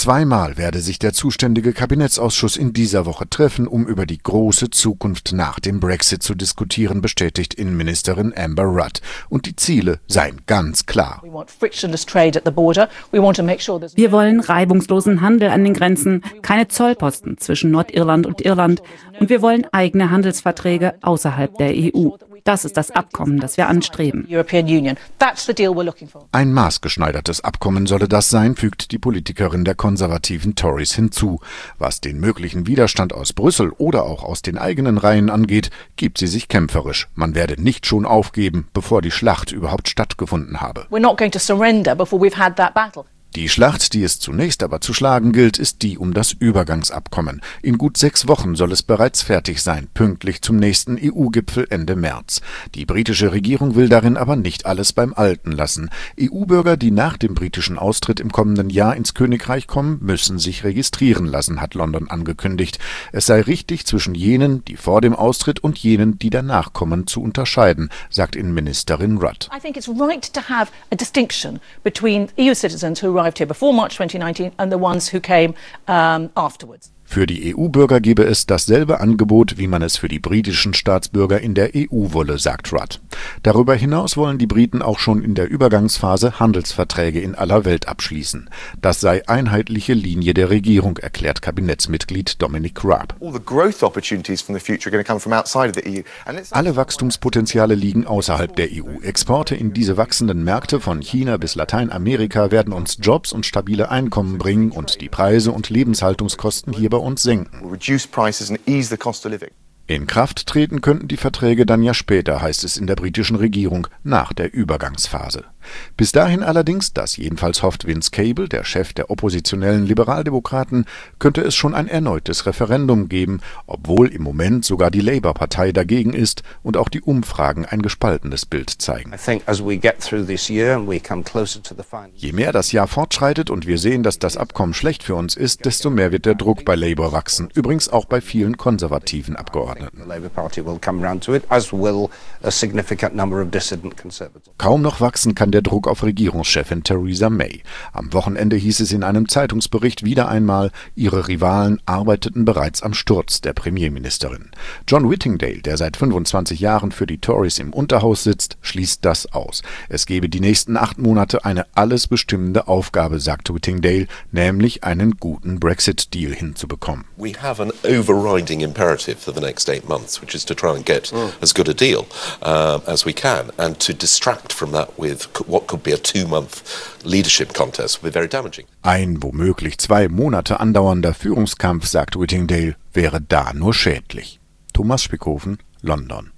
Zweimal werde sich der zuständige Kabinettsausschuss in dieser Woche treffen, um über die große Zukunft nach dem Brexit zu diskutieren, bestätigt Innenministerin Amber Rudd. Und die Ziele seien ganz klar. Wir wollen reibungslosen Handel an den Grenzen, keine Zollposten zwischen Nordirland und Irland und wir wollen eigene Handelsverträge außerhalb der EU. Das ist das Abkommen, das wir anstreben. Ein maßgeschneidertes Abkommen solle das sein, fügt die Politikerin der konservativen Tories hinzu. Was den möglichen Widerstand aus Brüssel oder auch aus den eigenen Reihen angeht, gibt sie sich kämpferisch. Man werde nicht schon aufgeben, bevor die Schlacht überhaupt stattgefunden habe. Die Schlacht, die es zunächst aber zu schlagen gilt, ist die um das Übergangsabkommen. In gut 6 Wochen soll es bereits fertig sein, pünktlich zum nächsten EU-Gipfel Ende März. Die britische Regierung will darin aber nicht alles beim Alten lassen. EU-Bürger, die nach dem britischen Austritt im kommenden Jahr ins Königreich kommen, müssen sich registrieren lassen, hat London angekündigt. Es sei richtig, zwischen jenen, die vor dem Austritt und jenen, die danach kommen, zu unterscheiden, sagt Innenministerin Rudd. I think it's right to have a distinction between EU citizens who arrived here before March 2019 and the ones who came afterwards. Für die EU-Bürger gebe es dasselbe Angebot, wie man es für die britischen Staatsbürger in der EU wolle, sagt Rudd. Darüber hinaus wollen die Briten auch schon in der Übergangsphase Handelsverträge in aller Welt abschließen. Das sei einheitliche Linie der Regierung, erklärt Kabinettsmitglied Dominic Raab. Alle Wachstumspotenziale liegen außerhalb der EU. Exporte in diese wachsenden Märkte von China bis Lateinamerika werden uns Jobs und stabile Einkommen bringen und die Preise und Lebenshaltungskosten hier bei uns senken. In Kraft treten könnten die Verträge dann ja später, heißt es in der britischen Regierung, nach der Übergangsphase. Bis dahin allerdings, das jedenfalls hofft Vince Cable, der Chef der oppositionellen Liberaldemokraten, könnte es schon ein erneutes Referendum geben, obwohl im Moment sogar die Labour-Partei dagegen ist und auch die Umfragen ein gespaltenes Bild zeigen. Je mehr das Jahr fortschreitet und wir sehen, dass das Abkommen schlecht für uns ist, desto mehr wird der Druck bei Labour wachsen, übrigens auch bei vielen konservativen Abgeordneten. Kaum noch wachsen kann der Druck auf Regierungschefin Theresa May. Am Wochenende hieß es in einem Zeitungsbericht wieder einmal, ihre Rivalen arbeiteten bereits am Sturz der Premierministerin. John Whittingdale, der seit 25 Jahren für die Tories im Unterhaus sitzt, schließt das aus. Es gebe die nächsten 8 Monate eine alles bestimmende Aufgabe, sagt Whittingdale, nämlich einen guten Brexit-Deal hinzubekommen. We have an overriding imperative for the next 8 months, which is to try and get as good a deal as we can, and to distract from that with what could be a 2-month leadership contest would be very damaging. Ein womöglich 2 Monate andauernder Führungskampf, sagt Whittingdale, wäre da nur schädlich. Thomas Spickhofen, London.